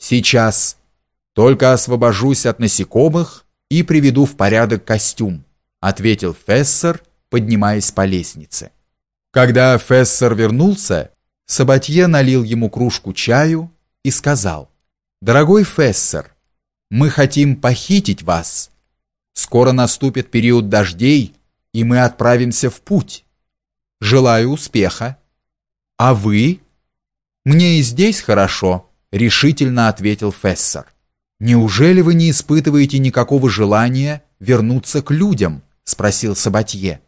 Сейчас. Только освобожусь от насекомых и приведу в порядок костюм, ответил Фессер, поднимаясь по лестнице. Когда Фессер вернулся, Сабатье налил ему кружку чаю и сказал: «Дорогой Фессер, мы хотим похитить вас. Скоро наступит период дождей, и мы отправимся в путь. Желаю успеха. А вы?» «Мне и здесь хорошо», — решительно ответил Фессер. «Неужели вы не испытываете никакого желания вернуться к людям?» — спросил Сабатье.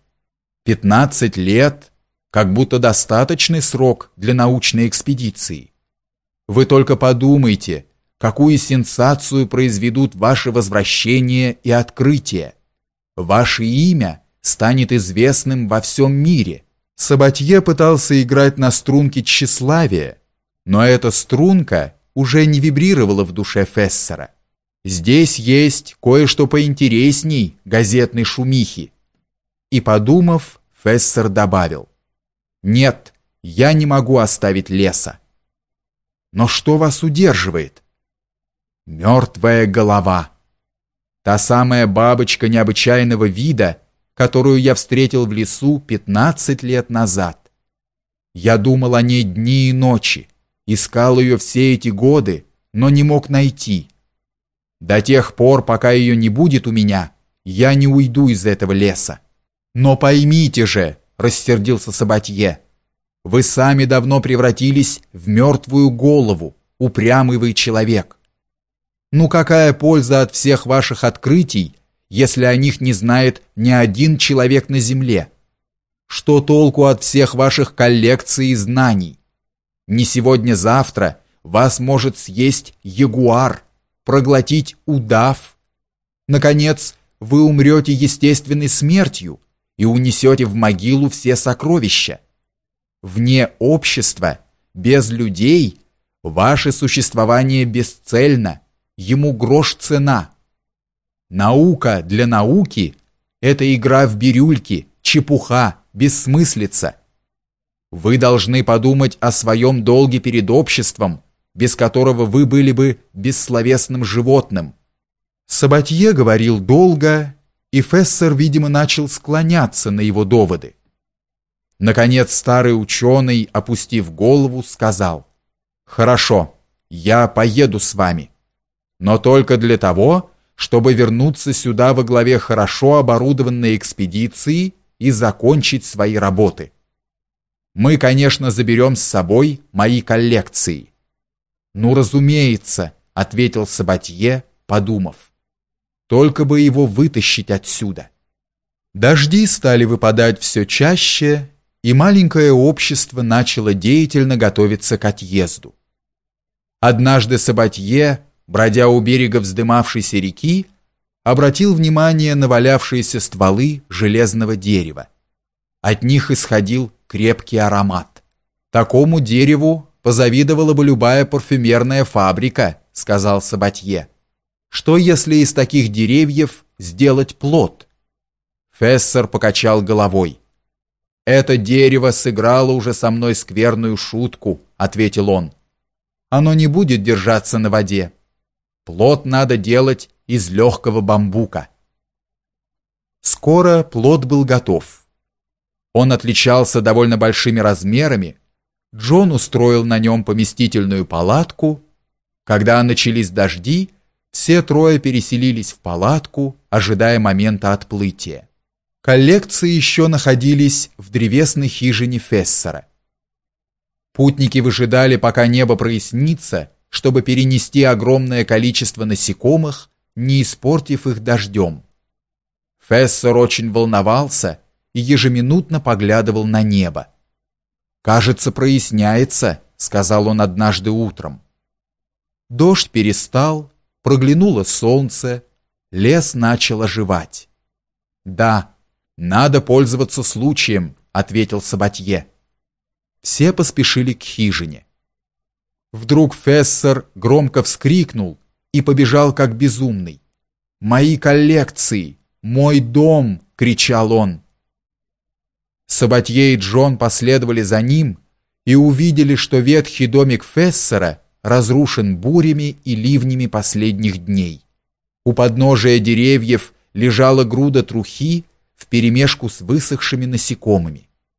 15 лет, как будто достаточный срок для научной экспедиции. Вы только подумайте, какую сенсацию произведут ваши возвращения и открытия. Ваше имя станет известным во всем мире». Сабатье пытался играть на струнке тщеславия, но эта струнка уже не вибрировала в душе Фессера. Здесь есть кое-что поинтересней газетной шумихи. И, подумав, Фессер добавил: «Нет, я не могу оставить леса». «Но что вас удерживает?» «Мертвая голова. Та самая бабочка необычайного вида, которую я встретил в лесу 15 лет назад. Я думал о ней дни и ночи, искал ее все эти годы, но не мог найти. До тех пор, пока ее не будет у меня, я не уйду из этого леса». «Но поймите же», — рассердился Сабатье, «вы сами давно превратились в мертвую голову, упрямый вы человек. Ну какая польза от всех ваших открытий, если о них не знает ни один человек на земле? Что толку от всех ваших коллекций и знаний? Не сегодня-завтра вас может съесть ягуар, проглотить удав. Наконец, вы умрете естественной смертью и унесете в могилу все сокровища. Вне общества, без людей, ваше существование бесцельно, ему грош цена. Наука для науки – это игра в бирюльки, чепуха, бессмыслица. Вы должны подумать о своем долге перед обществом, без которого вы были бы бессловесным животным». Сабатье говорил долго, и Фессер, видимо, начал склоняться на его доводы. Наконец старый ученый, опустив голову, сказал: «Хорошо, я поеду с вами, но только для того, чтобы вернуться сюда во главе хорошо оборудованной экспедиции и закончить свои работы. Мы, конечно, заберем с собой мои коллекции». «Ну, разумеется», — ответил Сабатье, подумав. «Только бы его вытащить отсюда». Дожди стали выпадать все чаще, и маленькое общество начало деятельно готовиться к отъезду. Однажды Сабатье, бродя у берега вздымавшейся реки, обратил внимание на валявшиеся стволы железного дерева. От них исходил крепкий аромат. «Такому дереву позавидовала бы любая парфюмерная фабрика», — сказал Сабатье. «Что, если из таких деревьев сделать плод?» Фессер покачал головой. «Это дерево сыграло уже со мной скверную шутку», — ответил он. «Оно не будет держаться на воде. Плод надо делать из легкого бамбука». Скоро плод был готов. Он отличался довольно большими размерами. Джон устроил на нем поместительную палатку. Когда начались дожди, все трое переселились в палатку, ожидая момента отплытия. Коллекции еще находились в древесной хижине Фессера. Путники выжидали, пока небо прояснится, чтобы перенести огромное количество насекомых, не испортив их дождем. Фессер очень волновался и ежеминутно поглядывал на небо. «Кажется, проясняется», — сказал он однажды утром. Дождь перестал, проглянуло солнце, лес начал оживать. «Да, надо пользоваться случаем», — ответил Сабатье. Все поспешили к хижине. Вдруг Фессер громко вскрикнул и побежал как безумный. «Мои коллекции! Мой дом!» — кричал он. Сабатье и Джон последовали за ним и увидели, что ветхий домик Фессера разрушен бурями и ливнями последних дней. У подножия деревьев лежала груда трухи вперемешку с высохшими насекомыми.